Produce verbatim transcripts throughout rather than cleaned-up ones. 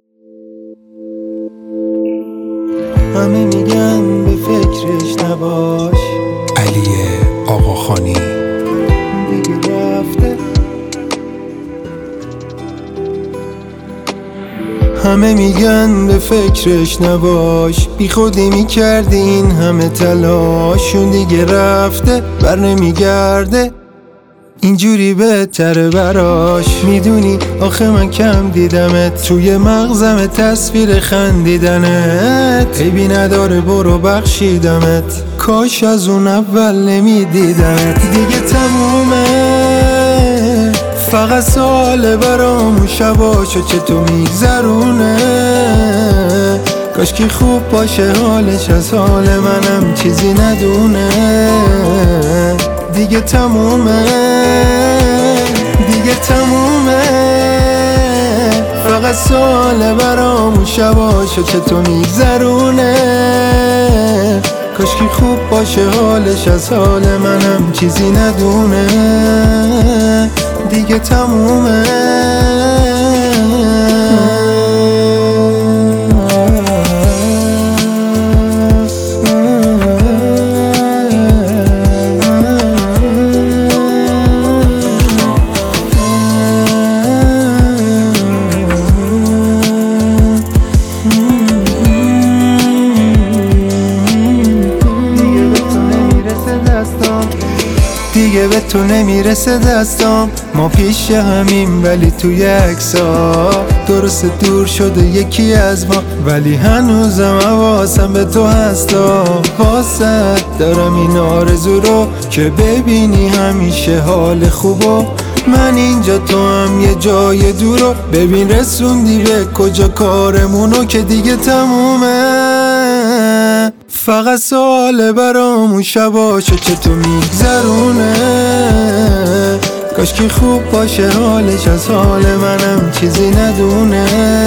همه میگن به فکرش نباش، علی آقاخانی. دیگه رفته. همه میگن به فکرش نباش، بی خودی میکردی این همه تلاش. اون دیگه رفته بر نمیگرده، اینجوری بهتره براش. میدونی آخه من کم دیدمت، توی مغزم تصویر خندیدنت. عیبی نداره برو بخشیدمت، کاش از اون اول نمیدیدمت. دیگه تمومه، فقط سال برام شباشو چطور میگذرونه. کاش کی خوب باشه حالش از حال منم چیزی ندونه. دیگه تمومه، دیگه تمومه، فقط سال برام شباشو چطور میگذرونه. کاش کی خوب باشه حالش از حال منم چیزی ندونه. دیگه تمومه. دیگه به تو نمیرسه دستام، ما پیش همیم ولی توی عکس‌ها. درست دور شده یکی از ما، ولی هنوزم حواسم به تو هستا. واسه دارم این آرزو رو که ببینی همیشه حال خوبو. من اینجا تو هم یه جای دورو، ببین رسوندی به کجا کارمونو. که دیگه تمومه، فقط سال برامون شباشو چطور میگذرونه. کاش کی خوب باشه حالش از حال منم چیزی ندونه.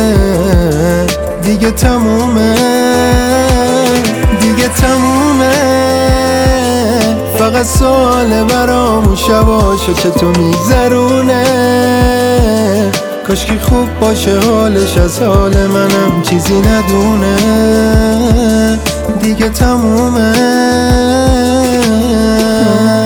دیگه تمومه، دیگه تمومه، فقط سال برامون شباشو چطور میگذرونه. کاش کی خوب باشه حالش از حال منم چیزی ندونه. دیگه تمومه.